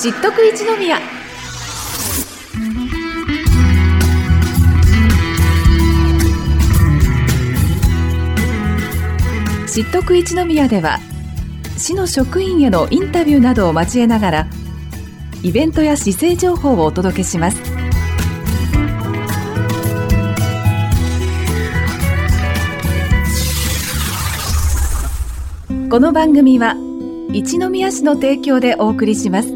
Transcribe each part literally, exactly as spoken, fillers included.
知っとく一宮。知っとく一宮では、市の職員へのインタビューなどを交えながらイベントや市政情報をお届けします。この番組は一宮市の提供でお送りします。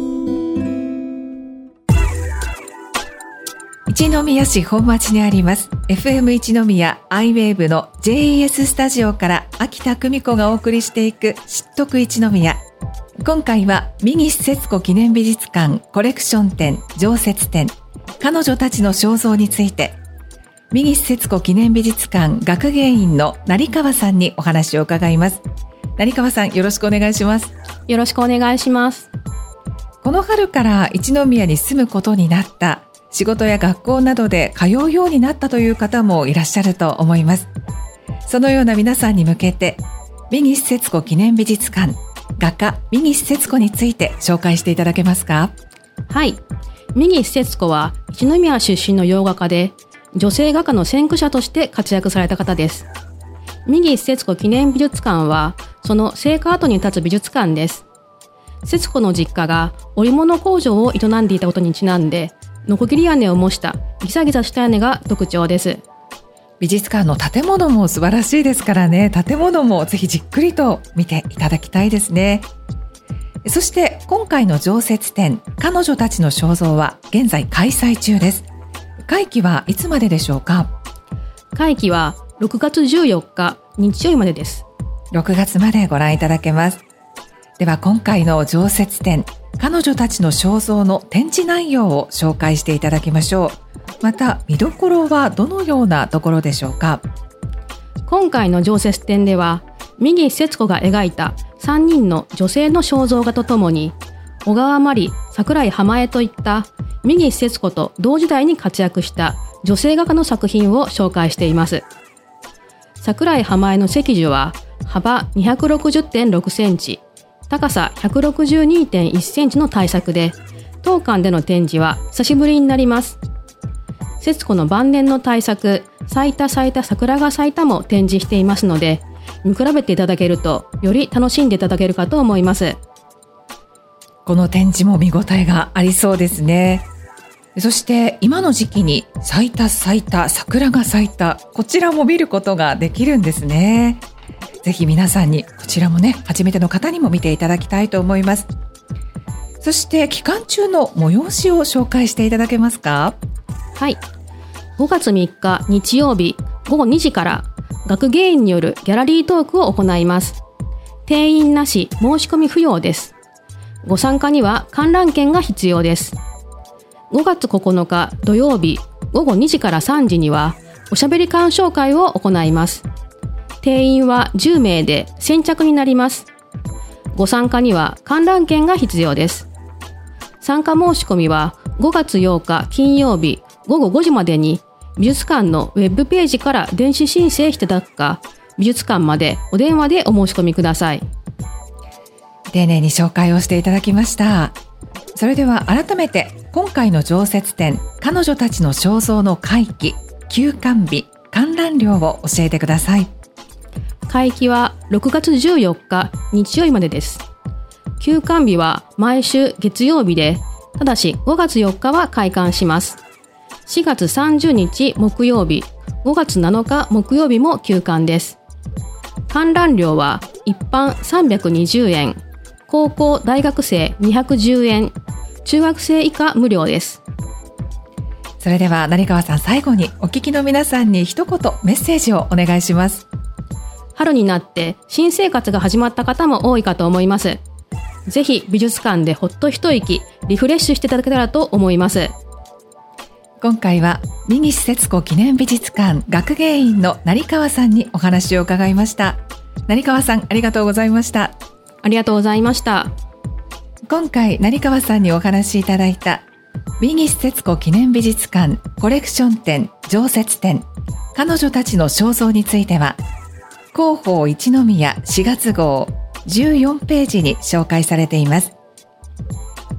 一宮市本町にあります エフエム 一宮アイウェーブの ジェイイーエス スタジオから秋田久美子がお送りしていく知っとく一宮。今回は三岸節子記念美術館コレクション展常設展彼女たちの肖像について、三岸節子記念美術館学芸員の成川さんにお話を伺います。成川さん、よろしくお願いします。 よろしくお願いします。 この春から一宮に住むことになった、仕事や学校などで通うようになったという方もいらっしゃると思います。そのような皆さんに向けて、三岸節子記念美術館画家三岸節子について紹介していただけますか？ はい。三岸節子は一宮出身の洋画家で、女性画家の先駆者として活躍された方です。三岸節子記念美術館は、その生家跡に立つ美術館です。節子の実家が織物工場を営んでいたことにちなんで、のこぎり屋根を模したギザギザした屋根が特徴です。 美術館の建物も素晴らしいですからね、建物もぜひじっくりと見ていただきたいですね。そして今回の常設展、彼女たちの肖像は現在開催中です。会期はいつまででしょうか？ 会期はろくがつじゅうよっか日曜日までです。 ろくがつまでご覧いただけます。では今回の常設展、彼女たちの肖像の展示内容を紹介していただきましょう。また見どころはどのようなところでしょうか？ 今回の常設展では、三岸節子が描いたさんにんの女性の肖像画とともに、小川真理、桜井浜江といった三岸節子と同時代に活躍した女性画家の作品を紹介しています。桜井浜江の石樹は幅 にひゃくろくじゅってんろくセンチ、高さ ひゃくろくじゅうにてんいちセンチの大作で、当館での展示は久しぶりになります。節子の晩年の大作、咲いた咲いた桜が咲いたも展示していますので、見比べていただけるとより楽しんでいただけるかと思います。 この展示も見応えがありそうですね。そして今の時期に咲いた咲いた桜が咲いた、こちらも見ることができるんですね。ぜひ皆さんにこちらもね、初めての方にも見ていただきたいと思います。そして期間中の催しを紹介していただけますか？ はい。ごがつみっか日曜日ごごにじから学芸員によるギャラリートークを行います。定員なし、申し込み不要です。ご参加には観覧券が必要です。ごがつここのか土曜日ごごにじからさんじにはおしゃべり鑑賞会を行います。定員はじゅうめいで先着になります。ご参加には観覧券が必要です。参加申し込みはごがつようか金曜日ごごごじまでに美術館のウェブページから電子申請していただくか、美術館までお電話でお申し込みください。 丁寧に紹介をしていただきました。それでは改めて今回の常設展、彼女たちの肖像の会期、休館日、観覧料を教えてください。 会期はろくがつじゅうよっか日曜日までです。休館日は毎週月曜日で、ただしごがつよっかは開館します。しがつさんじゅうにち木曜日、ごがつなのか木曜日も休館です。観覧料は一般さんびゃくにじゅうえん、高校大学生にひゃくじゅうえん、中学生以下無料です。 それでは成川さん、最後にお聞きの皆さんに一言メッセージをお願いします。 春になって新生活が始まった方も多いかと思います。ぜひ美術館でほっと一息リフレッシュしていただけたらと思います。 今回は三岸節子記念美術館学芸員の成川さんにお話を伺いました。成川さん、ありがとうございました。 ありがとうございました。 今回成川さんにお話しいただいた三岸節子記念美術館コレクション展常設展彼女たちの肖像については、広報一宮しがつごうじゅうよんページに紹介されています。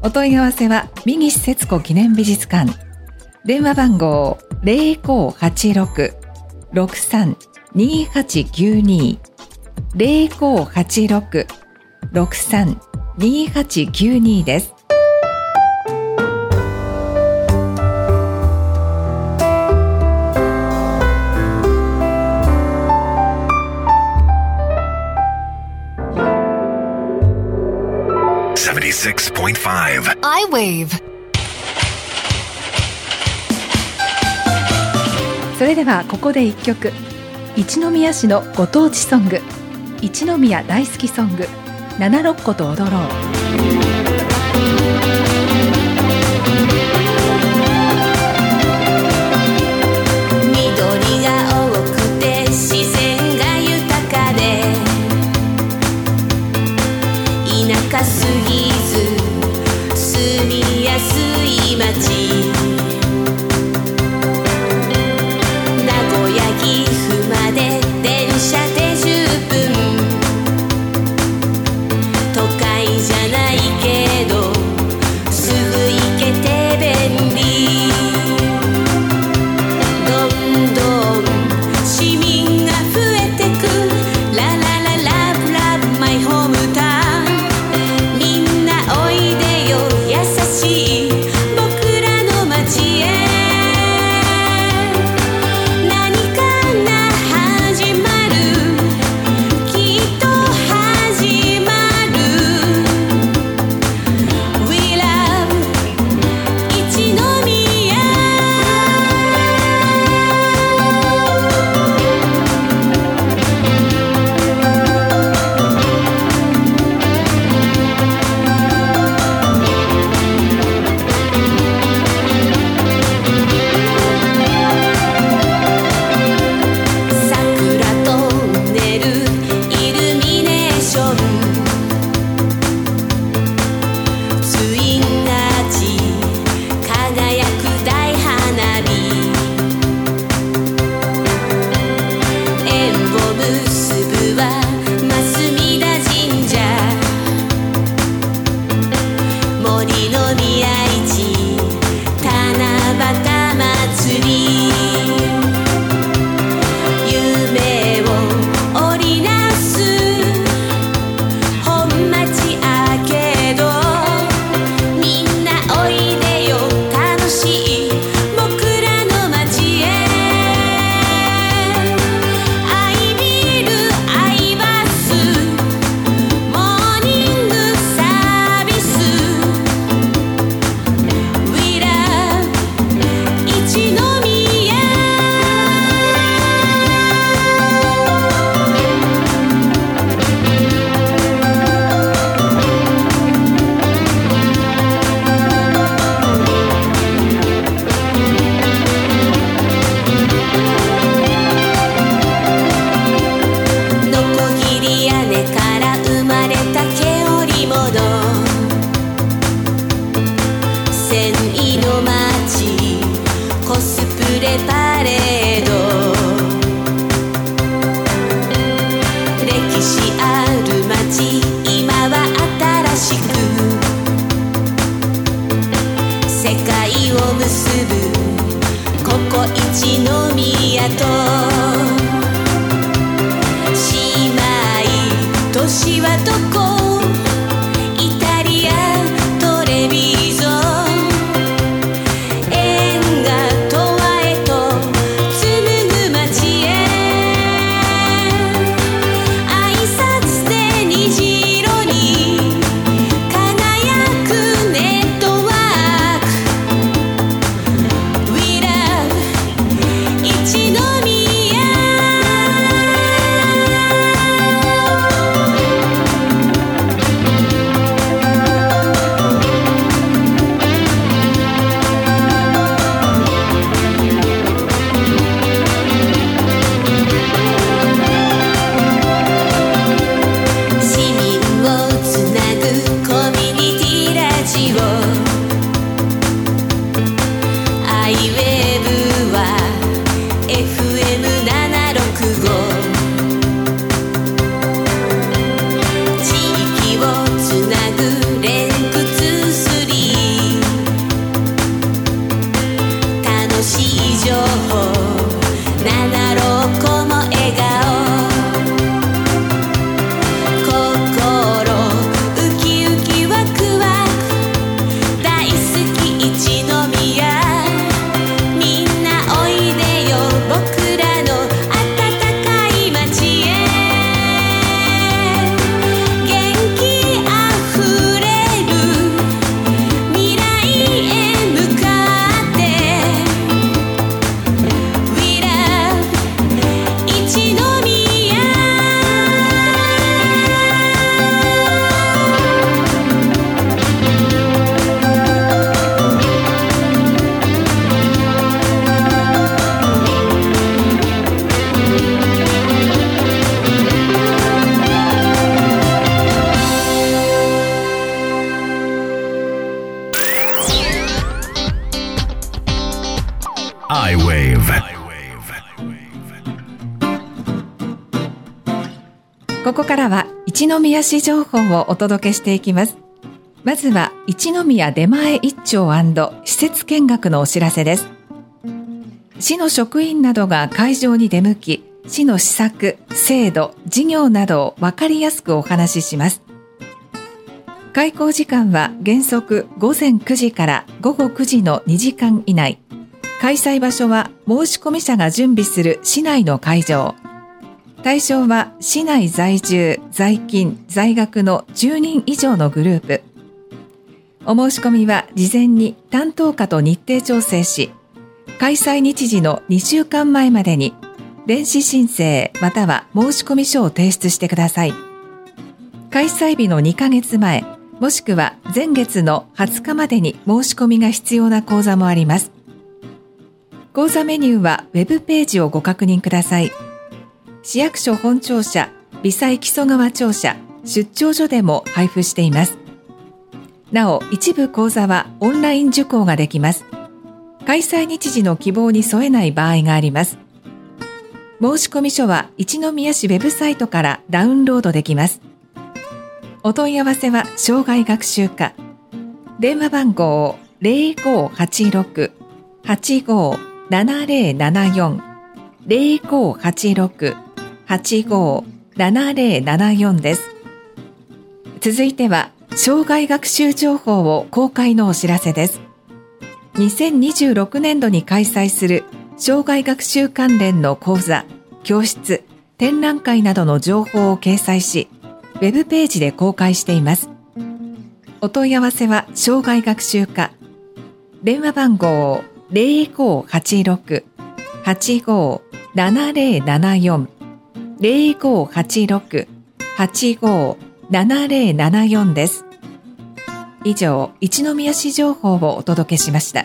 お問い合わせは三岸節子記念美術館。電話番号 ゼロごーはちろく ろくさん にーはちきゅうに ゼロごーはちろく ろくさん にーはちきゅうに です。 セブンティーシックスポイントファイブアイウェーブ。 それではここで一曲、一宮市のご当地ソング、一宮大好きソング、七六個と踊ろう。 緑が多くて自然が豊かで、田舎すぎず住みやすい街、名古屋岐阜まで電車でじゅっぷん、都会じゃないけどすぐ行けて便利、どんどん市民が増えてく、ララララブラブマイホームタウン、みんなおいでよ優しい僕らの街へ、何かが始まる、きっと始まる、 We love 一宮。桜トンネルイルミネーション、ツインアーチ輝く大花火、縁を結ぶは増田神社、森の宮市七夕祭り、夢を織りなす本町アーケード、みんなおいでよ楽しい僕らの街へ、アイビルアイバスモーニングサービス、 We love 一宮。のこぎり屋根から生まれた毛織物、繊維の街コスプレパレード、歴史ある街今は新しく、世界を結ぶここ一宮と姉妹都市はどこ、イタリアトレビゾン、縁が十和へと紡ぐ街へ、挨拶で虹色に輝くネットワーク、 We love 一宮。 ここからは一宮市情報をお届けしていきます。まずは一宮出前一丁&施設見学のお知らせです。市の職員などが会場に出向き、市の施策、制度、事業などを分かりやすくお話しします。開講時間は原則ごぜんくじからごごくじのにじかん以内。開催場所は申し込み者が準備する市内の会場。対象は市内在住、在勤、在学のじゅうにん以上のグループ。お申し込みは事前に担当課と日程調整し、開催日時のにしゅうかんまえまでに電子申請または申込書を提出してください。開催日のにかげつまえ、もしくは前月のはつかまでに申し込みが必要な講座もあります。講座メニューはウェブページをご確認ください。市役所本庁舎、微細木曽川庁舎、出張所でも配布しています。なお、一部講座はオンライン受講ができます。開催日時の希望に添えない場合があります。申込書は一宮市ウェブサイトからダウンロードできます。お問い合わせは障害学習課。電話番号 ゼロごはちろく はちごななゼロななよん ゼロごはちろく はちごななゼロななよんです。続いては障害学習情報を公開のお知らせです。にせんにじゅうろくねんどに開催する障害学習関連の講座、教室、展覧会などの情報を掲載し、ウェブページで公開しています。お問い合わせは障害学習課。電話番号ゼロごはちろく はちごななゼロななよん ゼロごはちろく はちごななゼロななよんです。以上、一宮市情報をお届けしました。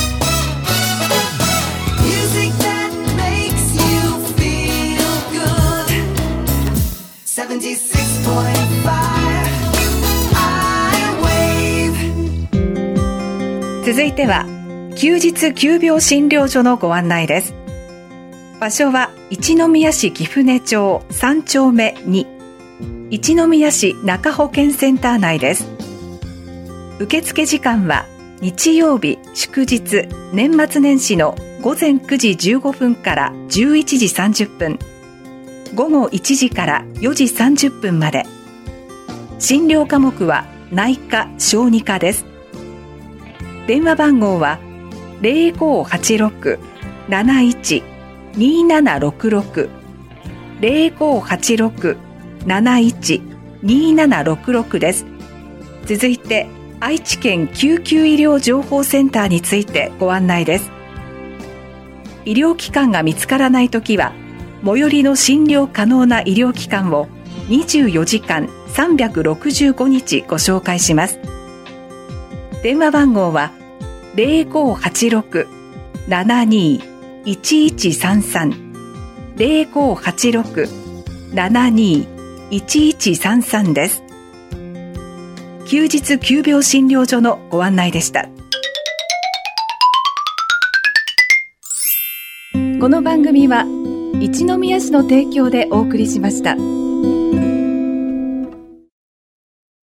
続いては休日急病診療所のご案内です。場所は一宮市貴船町さんちょうめに、一宮市中保健センター内です。受付時間は日曜日、祝日、年末年始のごぜんくじじゅうごふんからじゅういちじさんじゅっぷん、午後いちじからよじさんじゅっぷんまで。診療科目は内科・小児科です。電話番号はゼロごはちろく なないち にななろくろく ゼロごはちろく なないち にななろくろくです。続いて愛知県救急医療情報センターについてご案内です。医療機関が見つからないときは、最寄りの診療可能な医療機関をにじゅうよじかんさんびゃくろくじゅうごにちご紹介します。電話番号はゼロごはちろく ななにいちいちさんさん ゼロごはちろく ななにいちいちさんさんです。休日急病診療所のご案内でした。この番組は一宮市の提供でお送りしました。